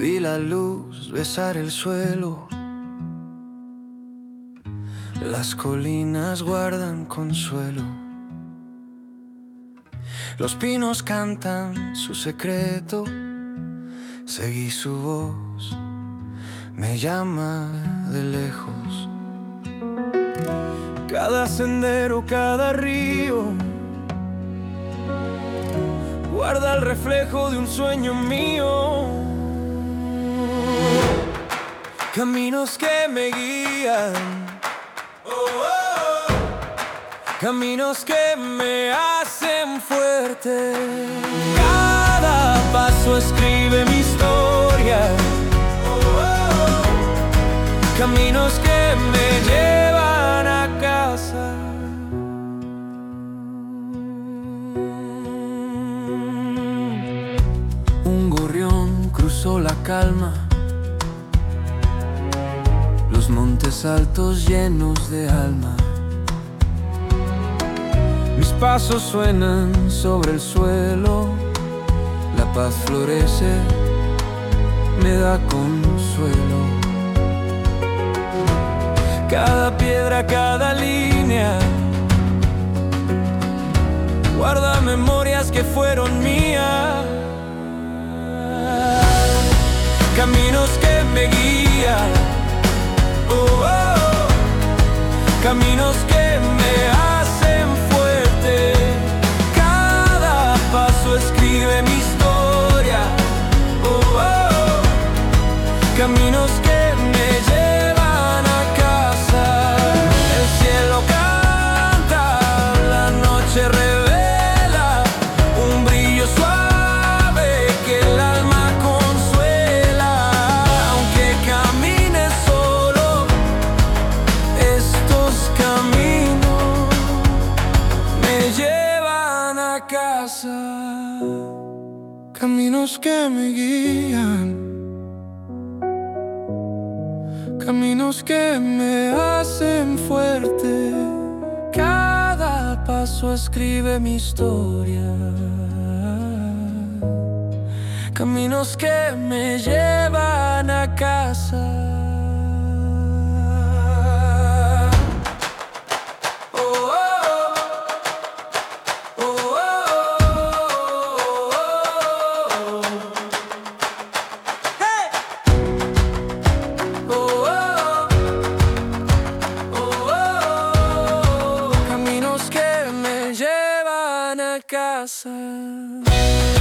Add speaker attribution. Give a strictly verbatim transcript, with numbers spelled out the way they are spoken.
Speaker 1: Vi la luz besar el suelo. Las colinas guardan consuelo. Los pinos cantan su secreto. Seguí su voz, me llama de lejos. Cada sendero, cada río guarda el reflejo de un sueño mío. Caminos que me guían, oh, oh, oh. Caminos que me hacen fuerte. Cada paso escribe mi historia, oh, oh, oh. Caminos que me llevan a casa. Un gorrión cruzó la calma, los montes altos llenos de alma. Mis pasos suenan sobre el suelo, la paz florece, me da consuelo. Cada piedra, cada línea guarda memorias que fueron mías. Caminos que me guían, oh, oh, oh. Caminos que me hacen fuerte. Cada paso escribe mi historia, oh, oh, oh. Caminos que me llevan a casa. El cielo canta, la noche revela un brillo suave que el alma consuela. Aunque camine solo, estos caminos me llevan a casa. Caminos que me guían, caminos que me hacen fuerte. Cada paso escribe mi historia. Caminos que me llevan a casa. Casa.